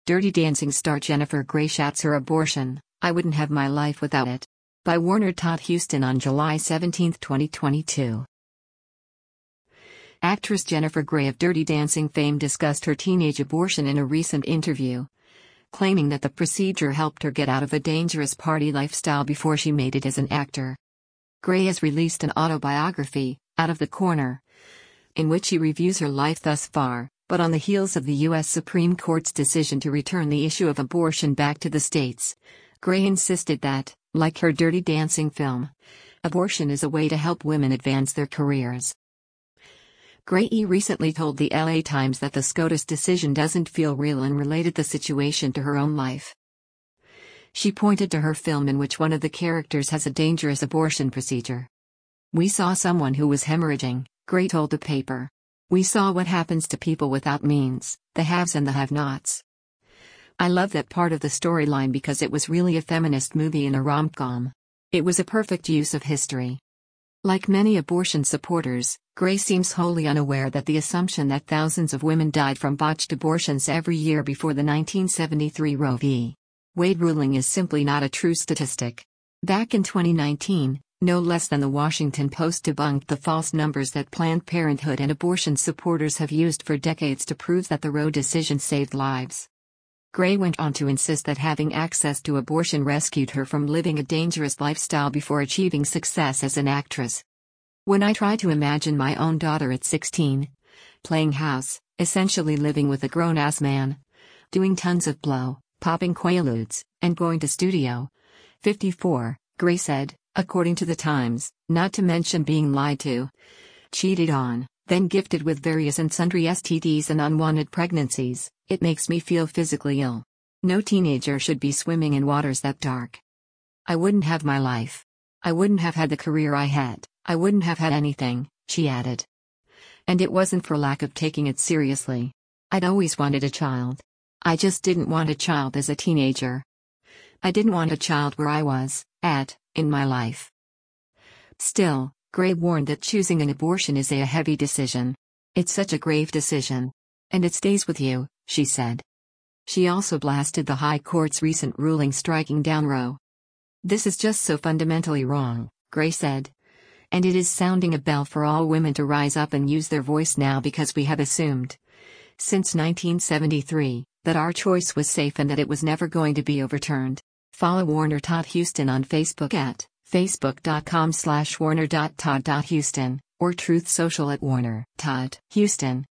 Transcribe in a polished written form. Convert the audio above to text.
Dirty Dancing star Jennifer Grey shouts her abortion, "I wouldn't have my life without it." By Warner Todd Huston on July 17, 2022. Actress Jennifer Grey of Dirty Dancing fame discussed her teenage abortion in a recent interview, claiming that the procedure helped her get out of a dangerous party lifestyle before she made it as an actor. Grey has released an autobiography, Out of the Corner, in which she reviews her life thus far, but on the heels of the U.S. Supreme Court's decision to return the issue of abortion back to the states, Grey insisted that, like her Dirty Dancing film, abortion is a way to help women advance their careers. Grey recently told the LA Times that the SCOTUS decision doesn't feel real and related the situation to her own life. She pointed to her film in which one of the characters has a dangerous abortion procedure. "We saw someone who was hemorrhaging," Grey told the paper. "We saw what happens to people without means, the haves and the have-nots. I love that part of the storyline because it was really a feminist movie and a rom-com. It was a perfect use of history." Like many abortion supporters, Grey seems wholly unaware that the assumption that thousands of women died from botched abortions every year before the 1973 Roe v. Wade ruling is simply not a true statistic. Back in 2019, no less than the Washington Post debunked the false numbers that Planned Parenthood and abortion supporters have used for decades to prove that the Roe decision saved lives. Grey went on to insist that having access to abortion rescued her from living a dangerous lifestyle before achieving success as an actress. "When I try to imagine my own daughter at 16, playing house, essentially living with a grown-ass man, doing tons of blow, popping quaaludes, and going to Studio 54, Grey said, according to The Times, not to mention being lied to, cheated on, then gifted with various and sundry STDs and unwanted pregnancies, it makes me feel physically ill. No teenager should be swimming in waters that dark. I wouldn't have my life. I wouldn't have had the career I had, I wouldn't have had anything," she added. "And it wasn't for lack of taking it seriously. I'd always wanted a child. I just didn't want a child as a teenager. I didn't want a child where I was at in my life." Still, Grey warned that choosing an abortion is a heavy decision. "It's such a grave decision. And it stays with you," she said. She also blasted the High Court's recent ruling striking down Roe. "This is just so fundamentally wrong," Grey said. "And it is sounding a bell for all women to rise up and use their voice now because we have assumed, since 1973, that our choice was safe and that it was never going to be overturned." Follow Warner Todd Huston on Facebook at facebook.com/warner.todd.huston or Truth Social at Warner Todd Huston.